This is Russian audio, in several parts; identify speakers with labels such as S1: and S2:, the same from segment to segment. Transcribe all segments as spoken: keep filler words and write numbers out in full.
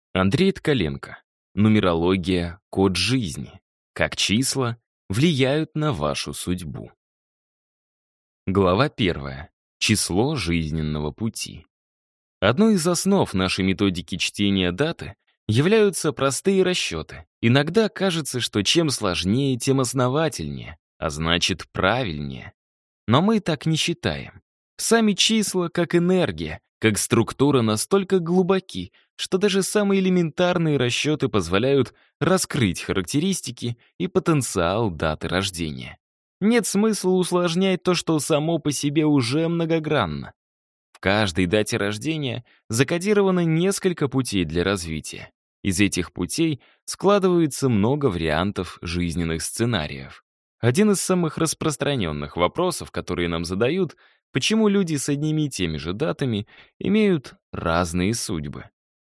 S1: Андрей Ткаленко. Нумерология. Код жизни. Как числа влияют на вашу судьбу. Глава первая. Число жизненного пути. Одной из основ нашей методики чтения даты являются простые расчеты. Иногда кажется, что чем сложнее, тем основательнее, а значит правильнее. Но мы так не считаем. Сами числа, как энергия, как структура, настолько глубоки, что даже самые элементарные расчеты позволяют раскрыть характеристики и потенциал даты рождения. Нет смысла усложнять то, что само по себе уже многогранно. В каждой дате рождения закодировано несколько путей для развития. Из этих путей складывается много вариантов жизненных сценариев. Один из самых распространенных вопросов, которые нам задают, почему люди с одними и теми же датами имеют разные судьбы.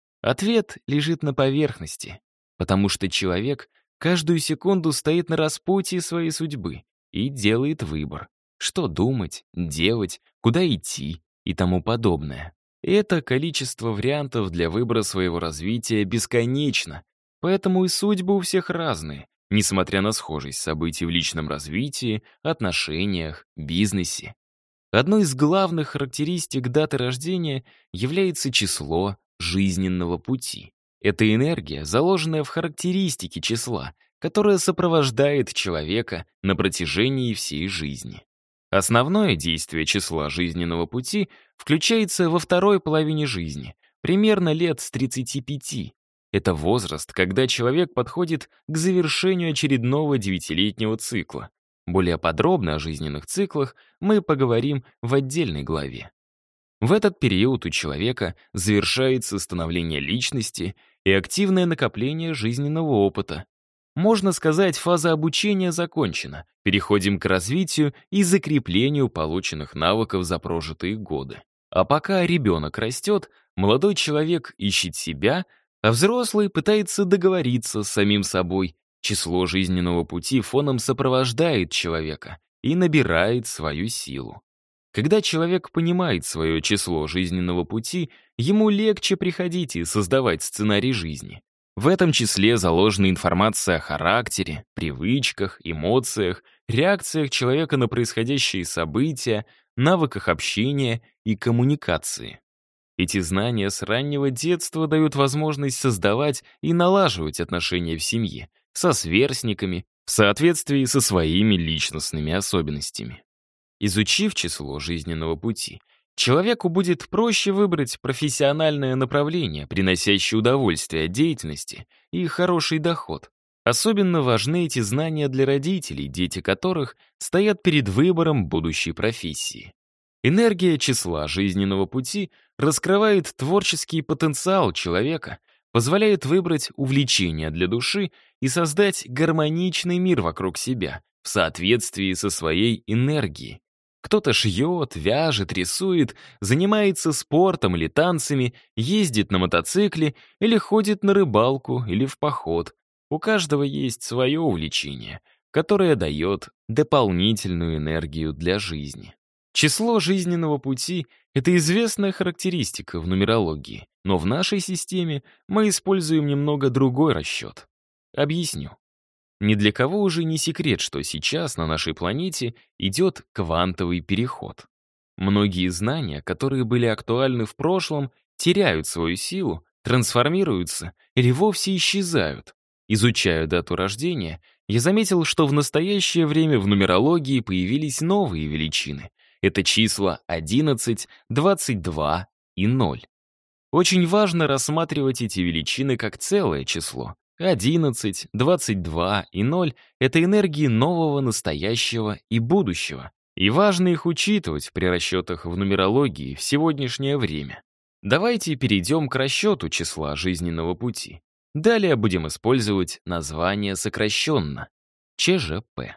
S1: Ответ лежит на поверхности, потому что человек каждую секунду стоит на распутье своей судьбы и делает выбор, что думать, делать, куда идти и тому подобное. И это количество вариантов для выбора своего развития бесконечно, поэтому и судьбы у всех разные, несмотря на схожесть событий в личном развитии, отношениях, бизнесе. Одной из главных характеристик даты рождения является число жизненного пути. Это энергия, заложенная в характеристике числа, которая сопровождает человека на протяжении всей жизни. Основное действие числа жизненного пути включается во второй половине жизни, примерно лет с тридцати пяти. Это возраст, когда человек подходит к завершению очередного девятилетнего цикла. Более подробно о жизненных циклах мы поговорим в отдельной главе. В этот период у человека завершается становление личности и активное накопление жизненного опыта. Можно сказать, фаза обучения закончена. Переходим к развитию и закреплению полученных навыков за прожитые годы. А пока ребенок растет, молодой человек ищет себя, а взрослый пытается договориться с самим собой. Число жизненного пути фоном сопровождает человека и набирает свою силу. Когда человек понимает свое число жизненного пути, ему легче приходить и создавать сценарий жизни. В этом числе заложена информация о характере, привычках, эмоциях, реакциях человека на происходящие события, навыках общения и коммуникации. Эти знания с раннего детства дают возможность создавать и налаживать отношения в семье, со сверстниками, в соответствии со своими личностными особенностями. Изучив число жизненного пути, человеку будет проще выбрать профессиональное направление, приносящее удовольствие от деятельности и хороший доход. Особенно важны эти знания для родителей, дети которых стоят перед выбором будущей профессии. Энергия числа жизненного пути раскрывает творческий потенциал человека, позволяет выбрать увлечение для души и создать гармоничный мир вокруг себя в соответствии со своей энергией. Кто-то шьет, вяжет, рисует, занимается спортом или танцами, ездит на мотоцикле или ходит на рыбалку или в поход. У каждого есть свое увлечение, которое дает дополнительную энергию для жизни. Число жизненного пути — это известная характеристика в нумерологии, но в нашей системе мы используем немного другой расчет. Объясню. Ни для кого уже не секрет, что сейчас на нашей планете идет квантовый переход. Многие знания, которые были актуальны в прошлом, теряют свою силу, трансформируются или вовсе исчезают. Изучая дату рождения, я заметил, что в настоящее время в нумерологии появились новые величины. Это числа одиннадцать, двадцать два и ноль. Очень важно рассматривать эти величины как целое число. одиннадцать, двадцать два и ноль — это энергии нового, настоящего и будущего. И важно их учитывать при расчетах в нумерологии в сегодняшнее время. Давайте перейдем к расчету числа жизненного пути. Далее будем использовать название сокращенно — ЧЖП.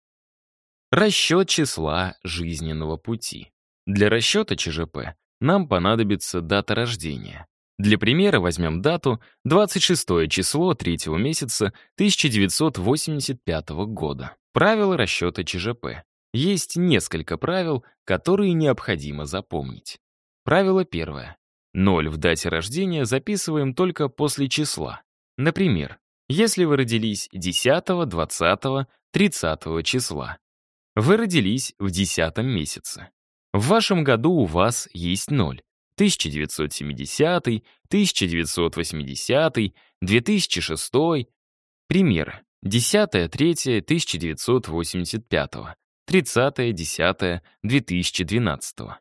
S1: Расчет числа жизненного пути. Для расчета ЧЖП нам понадобится дата рождения. Для примера возьмем дату двадцать шестое число третьего месяца тысяча девятьсот восемьдесят пятого года. Правила расчета ЧЖП. Есть несколько правил, которые необходимо запомнить. Правило первое. Ноль в дате рождения записываем только после числа. Например, если вы родились десятого, двадцатого, тридцатого числа. Вы родились в десятом месяце. В вашем году у вас есть ноль. тысяча девятьсот семидесятый, тысяча девятьсот восьмидесятый, две тысячи шестой. Примеры. десятое третье тысяча девятьсот восемьдесят пятого. тридцатое десятое две тысячи двенадцатого.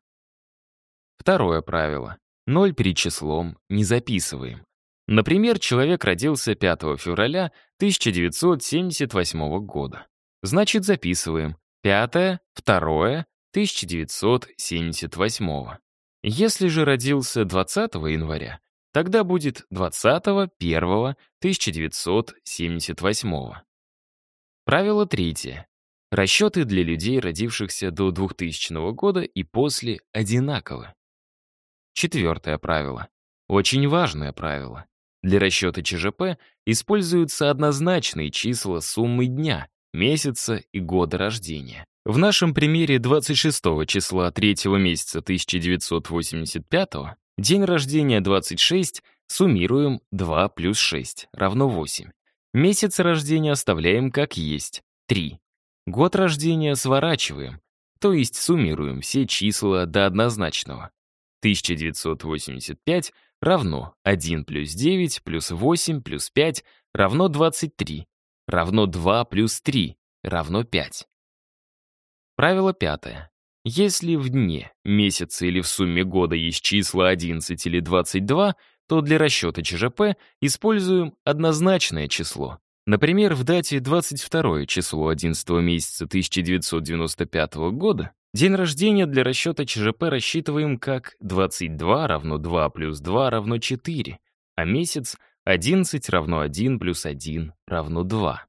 S1: Второе правило. Ноль перед числом не записываем. Например, человек родился пятого февраля тысяча девятьсот семьдесят восьмого года. Значит, записываем пятое, второе, тысяча девятьсот семьдесят восьмого. Если же родился двадцатого января, тогда будет двадцатого первого тысяча девятьсот семьдесят восьмого. Правило третье. Расчеты для людей, родившихся до двухтысячного года и после, одинаковы. Четвертое правило. Очень важное правило. Для расчета ЧЖП используются однозначные числа суммы дня, месяца и года рождения. В нашем примере двадцать шестого числа третьего месяца тысяча девятьсот восемьдесят пятого, день рождения двадцать шесть, суммируем два плюс шесть, равно восемь. Месяц рождения оставляем как есть, три. Год рождения сворачиваем, то есть суммируем все числа до однозначного. тысяча девятьсот восемьдесят пять равно один плюс девять плюс восемь плюс пять равно двадцать три, равно два плюс три равно пять. Правило пятое. Если в дне, месяце или в сумме года есть числа одиннадцать или двадцать два, то для расчета ЧЖП используем однозначное число. Например, в дате двадцать второе число одиннадцатого месяца тысяча девятьсот девяносто пятого года день рождения для расчета ЧЖП рассчитываем как двадцать два равно два плюс два равно четыре, а месяц одиннадцать равно один плюс один равно два.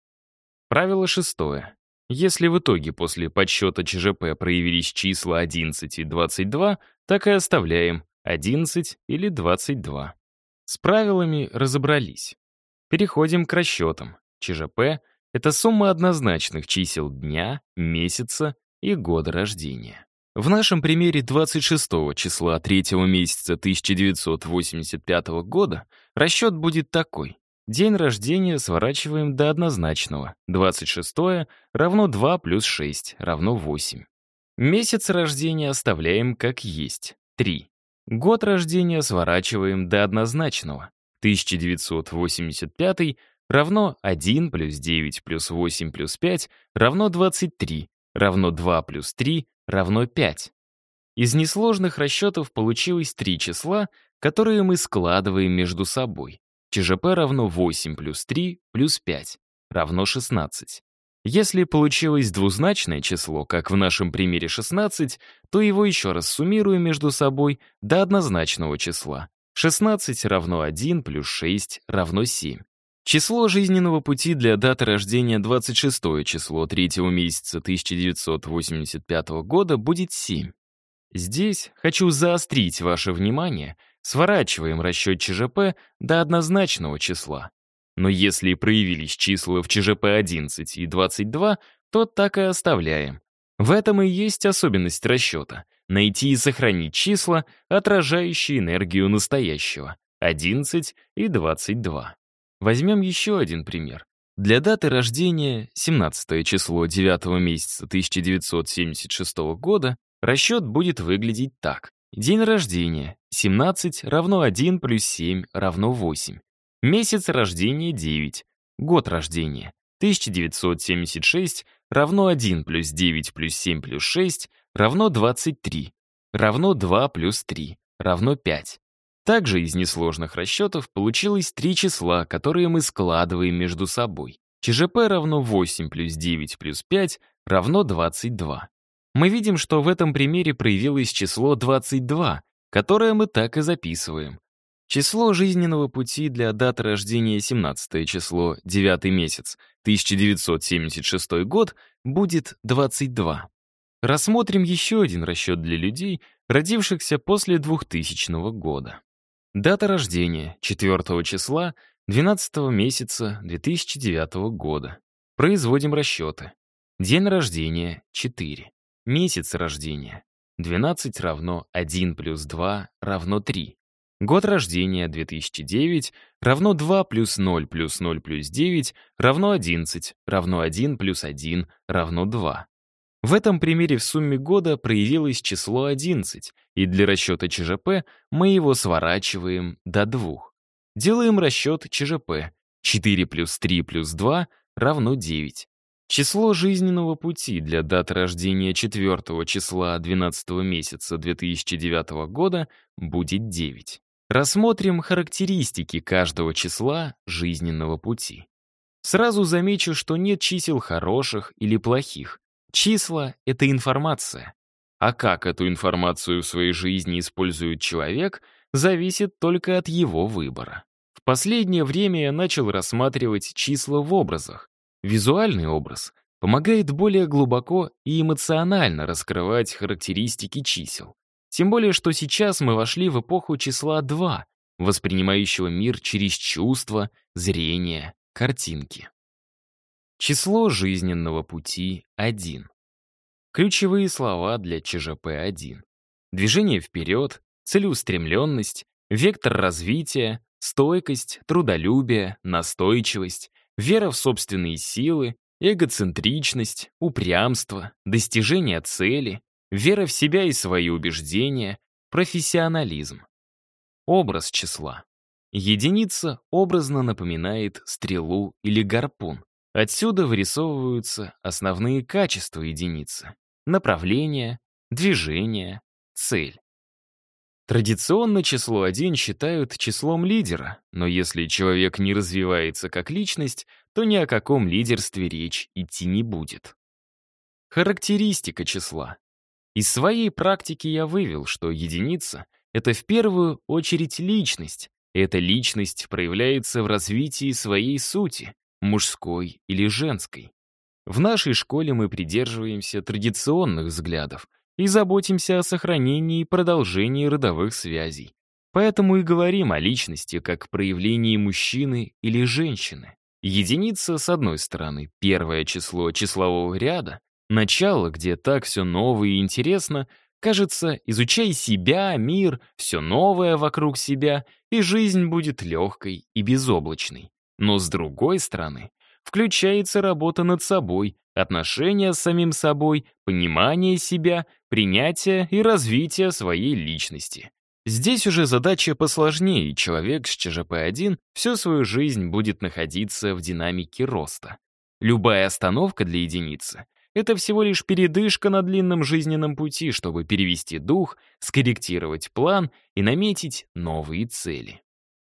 S1: Правило шестое. Если в итоге после подсчета ЧЖП проявились числа одиннадцать и двадцать два, так и оставляем одиннадцать или двадцать два. С правилами разобрались. Переходим к расчетам. ЧЖП — это сумма однозначных чисел дня, месяца и года рождения. В нашем примере двадцать шестого числа третьего месяца тысяча девятьсот восемьдесят пятого года расчет будет такой. День рождения сворачиваем до однозначного. двадцать шестое равно два плюс шесть равно восемь. Месяц рождения оставляем как есть, три. Год рождения сворачиваем до однозначного. тысяча девятьсот восемьдесят пятый равно один плюс девять плюс восемь плюс пять равно двадцать три, равно два плюс три равно пять. Из несложных расчетов получилось три числа, которые мы складываем между собой. ЧЖП равно восемь плюс три плюс пять равно шестнадцать. Если получилось двузначное число, как в нашем примере шестнадцать, то его еще раз суммируем между собой до однозначного числа. шестнадцать равно один плюс шесть равно семь. Число жизненного пути для даты рождения двадцать шестое число третьего месяца тысяча девятьсот восемьдесят пятого года будет семь. Здесь хочу заострить ваше внимание, сворачиваем расчет ЧЖП до однозначного числа. Но если проявились числа в ЧЖП одиннадцать и двадцать два, то так и оставляем. В этом и есть особенность расчета — найти и сохранить числа, отражающие энергию настоящего — одиннадцать и двадцать два. Возьмем еще один пример. Для даты рождения семнадцатое число девятого месяца тысяча девятьсот семьдесят шестого года расчет будет выглядеть так. День рождения семнадцать равно один плюс семь равно восемь. Месяц рождения девять. Год рождения тысяча девятьсот семьдесят шесть равно один плюс девять плюс семь плюс шесть равно двадцать три. Равно два плюс три равно пять. Также из несложных расчетов получилось три числа, которые мы складываем между собой. ЧЖП равно восемь плюс девять плюс пять равно двадцать два. Мы видим, что в этом примере проявилось число двадцать два, которое мы так и записываем. Число жизненного пути для даты рождения семнадцатое число, девятый месяц, тысяча девятьсот семьдесят шестой год, будет двадцать два. Рассмотрим еще один расчет для людей, родившихся после двухтысячного года. Дата рождения четвёртого числа двенадцатого месяца две тысячи девятого года. Производим расчеты. День рождения — четыре. Месяц рождения двенадцать равно один плюс два равно три. Год рождения две тысячи девять равно два плюс ноль плюс ноль плюс девять равно одиннадцать, равно один плюс один равно два. В этом примере в сумме года проявилось число одиннадцать, и для расчета ЧЖП мы его сворачиваем до двух. Делаем расчет ЧЖП. четыре плюс три плюс два равно девять. Число жизненного пути для даты рождения четвёртого числа двенадцатого месяца две тысячи девятого года будет девять. Рассмотрим характеристики каждого числа жизненного пути. Сразу замечу, что нет чисел хороших или плохих. Числа — это информация. А как эту информацию в своей жизни использует человек, зависит только от его выбора. В последнее время я начал рассматривать числа в образах. Визуальный образ помогает более глубоко и эмоционально раскрывать характеристики чисел. Тем более, что сейчас мы вошли в эпоху числа два, воспринимающего мир через чувства, зрение, картинки. Число жизненного пути один. Ключевые слова для ЧЖП один. Движение вперед, целеустремленность, вектор развития, стойкость, трудолюбие, настойчивость, вера в собственные силы, эгоцентричность, упрямство, достижение цели, вера в себя и свои убеждения, профессионализм. Образ числа. Единица образно напоминает стрелу или гарпун. Отсюда вырисовываются основные качества единицы: направление, движение, цель. Традиционно число один считают числом лидера, но если человек не развивается как личность, то ни о каком лидерстве речь идти не будет. Характеристика числа. Из своей практики я вывел, что единица — это в первую очередь личность, и эта личность проявляется в развитии своей сути, мужской или женской. В нашей школе мы придерживаемся традиционных взглядов и заботимся о сохранении и продолжении родовых связей. Поэтому и говорим о личности как проявлении мужчины или женщины. Единица, с одной стороны, первое число числового ряда, начало, где так все новое и интересно, кажется, изучай себя, мир, все новое вокруг себя, и жизнь будет легкой и безоблачной. Но с другой стороны, включается работа над собой, отношения с самим собой, понимание себя, принятие и развитие своей личности. Здесь уже задача посложнее, и человек с ЧЖП один всю свою жизнь будет находиться в динамике роста. Любая остановка для единицы — это всего лишь передышка на длинном жизненном пути, чтобы перевести дух, скорректировать план и наметить новые цели.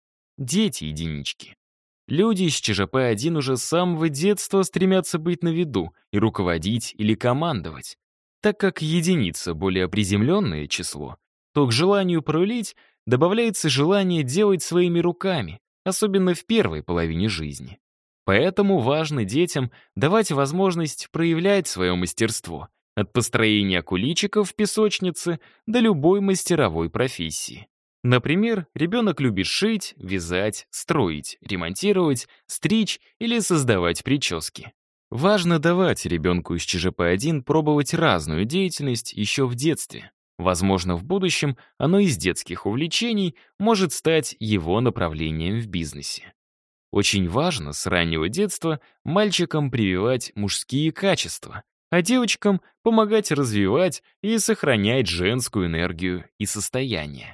S1: Дети-единички. Люди с ЧЖП один уже с самого детства стремятся быть на виду и руководить или командовать. Так как единица — более приземленное число, то к желанию порулить добавляется желание делать своими руками, особенно в первой половине жизни. Поэтому важно детям давать возможность проявлять свое мастерство, от построения куличиков в песочнице до любой мастеровой профессии. Например, ребенок любит шить, вязать, строить, ремонтировать, стричь или создавать прически. Важно давать ребенку с ЧЖП один пробовать разную деятельность еще в детстве. Возможно, в будущем оно из детских увлечений может стать его направлением в бизнесе. Очень важно с раннего детства мальчикам прививать мужские качества, а девочкам помогать развивать и сохранять женскую энергию и состояние.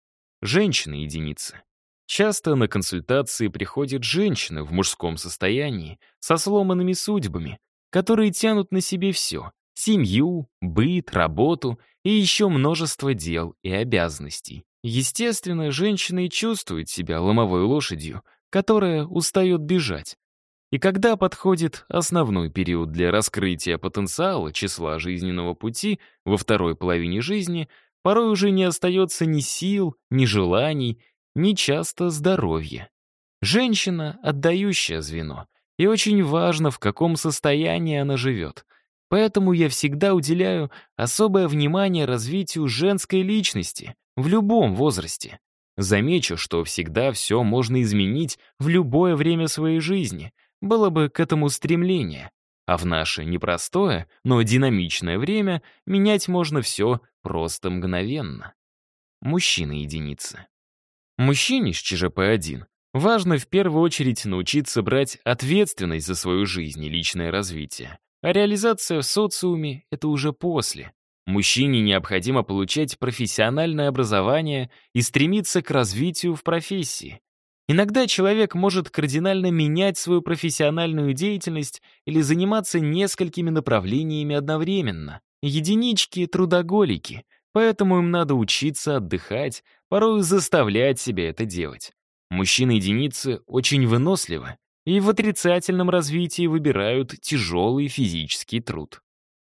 S1: Женщины-единицы. Часто на консультации приходят женщины в мужском состоянии со сломанными судьбами, которые тянут на себе все — семью, быт, работу и еще множество дел и обязанностей. Естественно, женщины чувствуют себя ломовой лошадью, которая устает бежать. И когда подходит основной период для раскрытия потенциала числа жизненного пути во второй половине жизни, порой уже не остается ни сил, ни желаний, ни часто здоровья. Женщина — отдающее звено, и очень важно, в каком состоянии она живет. Поэтому я всегда уделяю особое внимание развитию женской личности в любом возрасте. Замечу, что всегда все можно изменить в любое время своей жизни, было бы к этому стремление. А в наше непростое, но динамичное время менять можно все просто мгновенно. Мужчина-единица. Мужчине с ЧЖП один важно в первую очередь научиться брать ответственность за свою жизнь и личное развитие, а реализация в социуме — это уже после. Мужчине необходимо получать профессиональное образование и стремиться к развитию в профессии. Иногда человек может кардинально менять свою профессиональную деятельность или заниматься несколькими направлениями одновременно. Единички — трудоголики, поэтому им надо учиться отдыхать, порой заставлять себя это делать. Мужчины-единицы очень выносливы и в отрицательном развитии выбирают тяжелый физический труд.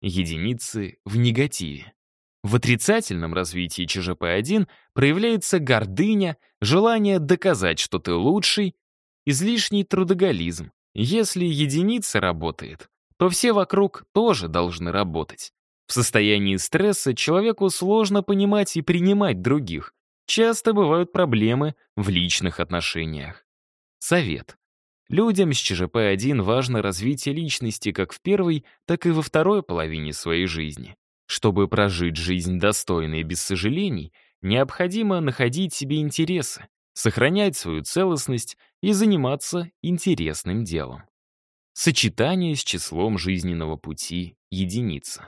S1: Единицы в негативе. В отрицательном развитии ЧЖП один проявляется гордыня, желание доказать, что ты лучший, излишний трудоголизм. Если единица работает, то все вокруг тоже должны работать. В состоянии стресса человеку сложно понимать и принимать других. Часто бывают проблемы в личных отношениях. Совет. Людям с ЧЖП один важно развитие личности как в первой, так и во второй половине своей жизни. Чтобы прожить жизнь достойно и без сожалений, необходимо находить себе интересы, сохранять свою целостность и заниматься интересным делом. Сочетание с числом жизненного пути единица.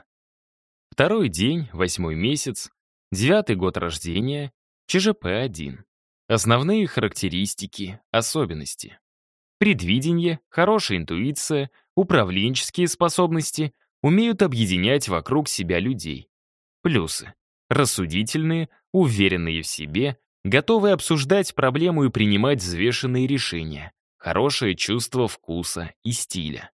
S1: Второй день, восьмой месяц, девятый год рождения, ЧЖП один. Основные характеристики, особенности. Предвидение, хорошая интуиция, управленческие способности умеют объединять вокруг себя людей. Плюсы. Рассудительные, уверенные в себе, готовы обсуждать проблему и принимать взвешенные решения. Хорошее чувство вкуса и стиля.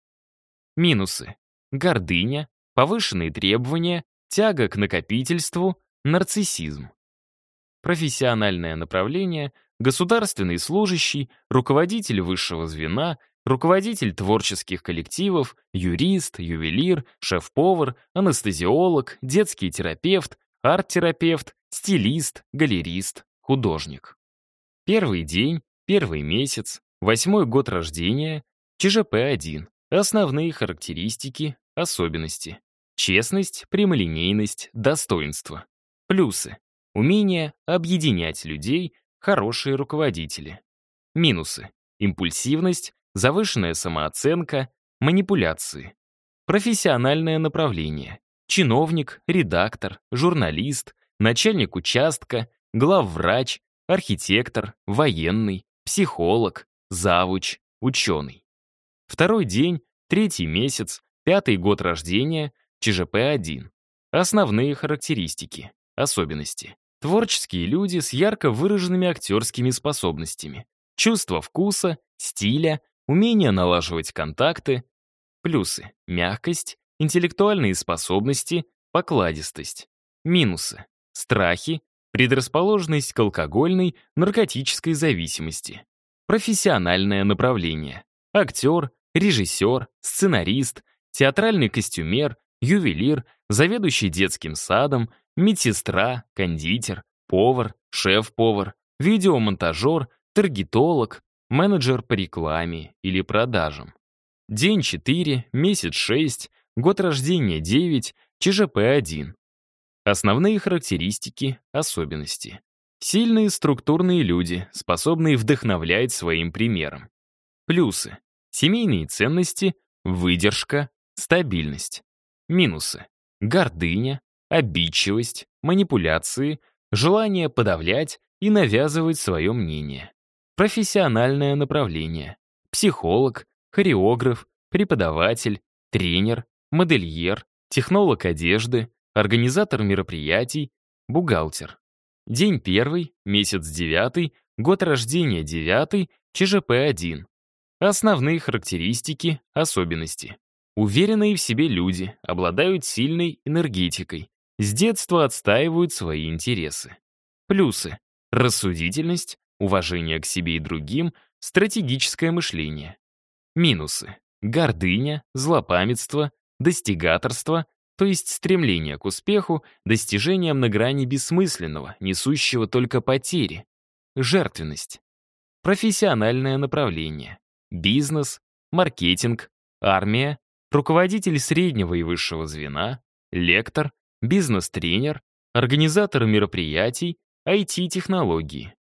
S1: Минусы. Гордыня, повышенные требования, тяга к накопительству, нарциссизм. Профессиональное направление, государственный служащий, руководитель высшего звена, руководитель творческих коллективов, юрист, ювелир, шеф-повар, анестезиолог, детский терапевт, арт-терапевт, стилист, галерист, художник. Первый день, первый месяц, восьмой год рождения, ЧЖП один. Основные характеристики, особенности. Честность, прямолинейность, достоинство. Плюсы. Умение объединять людей, хорошие руководители. Минусы. Импульсивность, завышенная самооценка, манипуляции. Профессиональное направление. Чиновник, редактор, журналист, начальник участка, главврач, архитектор, военный, психолог, завуч, ученый. Второй день, третий месяц, пятый год рождения, ЧЖП один. Основные характеристики, особенности. Творческие люди с ярко выраженными актерскими способностями. Чувство вкуса, стиля, умение налаживать контакты. Плюсы. Мягкость, интеллектуальные способности, покладистость. Минусы. Страхи, предрасположенность к алкогольной, наркотической зависимости. Профессиональное направление. Актер, режиссер, сценарист, театральный костюмер, ювелир, заведующий детским садом, медсестра, кондитер, повар, шеф-повар, видеомонтажер, таргетолог, менеджер по рекламе или продажам. День четыре, месяц шесть, год рождения девять, ЧЖП один. Основные характеристики, особенности. Сильные структурные люди, способные вдохновлять своим примером. Плюсы. Семейные ценности, выдержка, стабильность. Минусы. Гордыня, обидчивость, манипуляции, желание подавлять и навязывать свое мнение. Профессиональное направление. Психолог, хореограф, преподаватель, тренер, модельер, технолог одежды, организатор мероприятий, бухгалтер. День первый, месяц девятый, год рождения девятый, ЧЖП один. Основные характеристики, особенности. Уверенные в себе люди, обладают сильной энергетикой, с детства отстаивают свои интересы. Плюсы. Рассудительность, уважение к себе и другим, стратегическое мышление. Минусы. Гордыня, злопамятство, достигаторство, то есть стремление к успеху, достижениям на грани бессмысленного, несущего только потери. Жертвенность. Профессиональное направление. Бизнес, маркетинг, армия, руководитель среднего и высшего звена, лектор, бизнес-тренер, организатор мероприятий, ай ти-технологии.